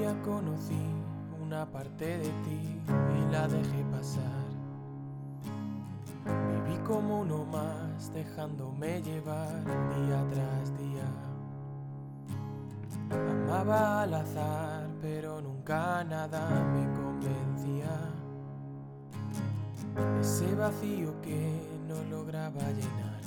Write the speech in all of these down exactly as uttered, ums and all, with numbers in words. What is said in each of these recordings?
día conocí una parte de ti y la dejé pasar. Viví como uno más, dejándome llevar día tras día. Amaba al azar, pero nunca nada me convencía. Ese vacío que no lograba llenar.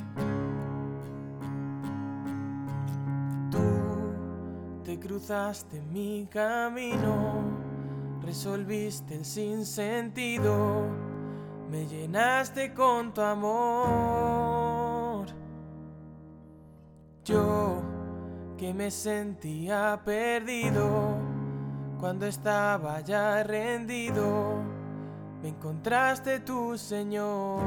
Tú te cruzaste mi camino, resolviste el sinsentido, me llenaste con tu amor. Yo que me sentía perdido, cuando estaba ya rendido, me encontraste tú, Señor.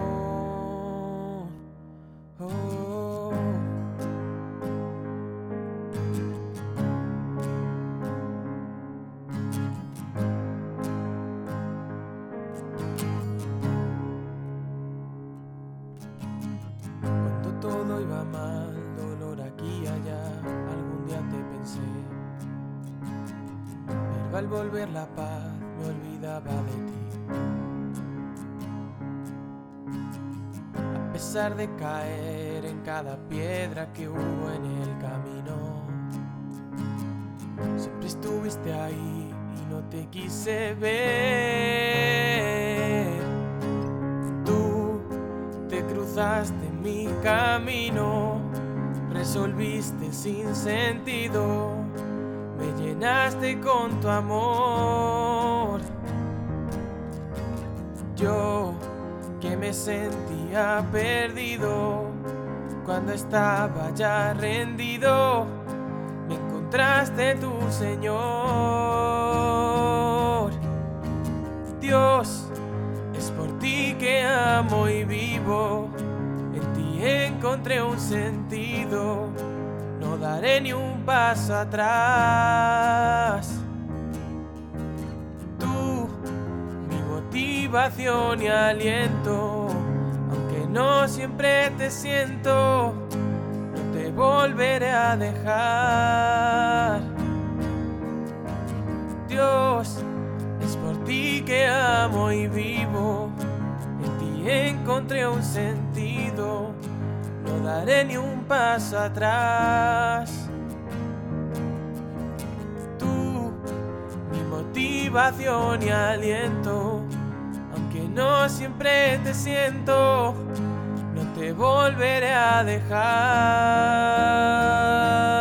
Oh. Cuando todo iba mal, dolor aquí y allá, algún día te pensé, pero al volver la paz me olvidaba de ti. A pesar de caer en cada piedra que hubo en el camino, siempre estuviste ahí y no te quise ver. Tú te cruzaste mi camino, resolviste sin sentido, me llenaste con tu amor. Yo que me sentía perdido, cuando estaba ya rendido, me encontraste tú, Señor. Dios, es por ti que amo y vivo, en ti encontré un sentido, no daré ni un paso atrás. Tú, mi motivación y aliento, aunque no siempre te siento, no te volveré a dejar. Dios, es por ti que amo y vivo, en ti encontré un sentido, no daré ni un paso atrás. Tú, mi motivación y aliento, aunque no siempre te siento, no te volveré a dejar.